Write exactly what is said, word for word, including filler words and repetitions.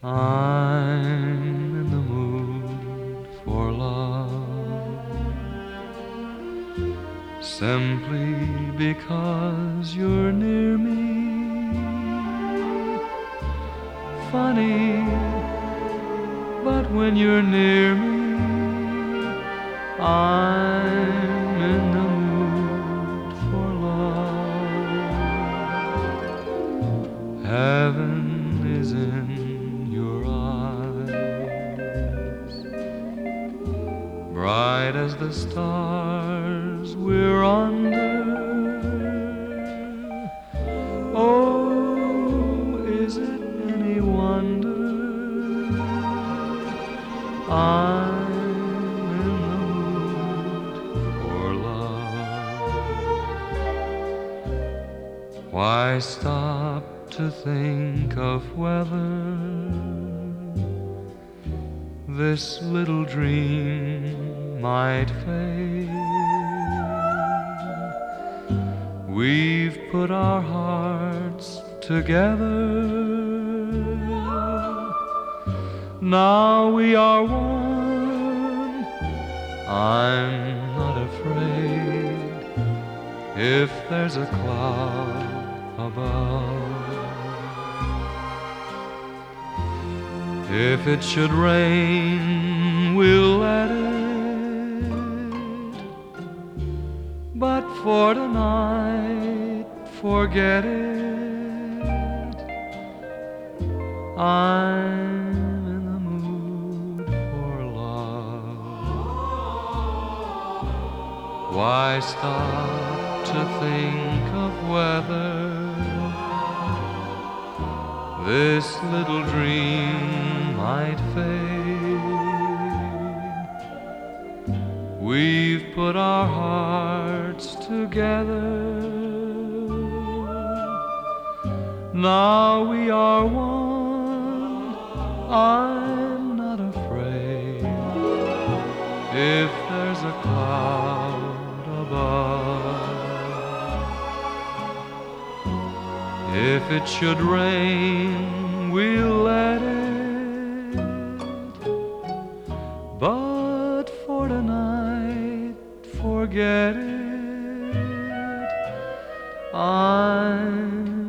I'm in the mood for love, simply because you're near me. Funny, but when you're near me, I'm in the mood for love. Heaven is in your eyes, bright as the stars we're under. Oh, is it any wonder I'm in the mood for love? Why stop to think of whether this little dream might fade? We've put our hearts together, now we are one. I'm not afraid if there's a cloud above. If it should rain, we'll let it. But for tonight, forget it. I'm in the mood for love. Why stop to think of whether this little dream might fade? We've put our hearts together, now we are one. I'm not afraid if there's a cloud above. If it should rain, we'll let it. But for tonight, forget it. I'm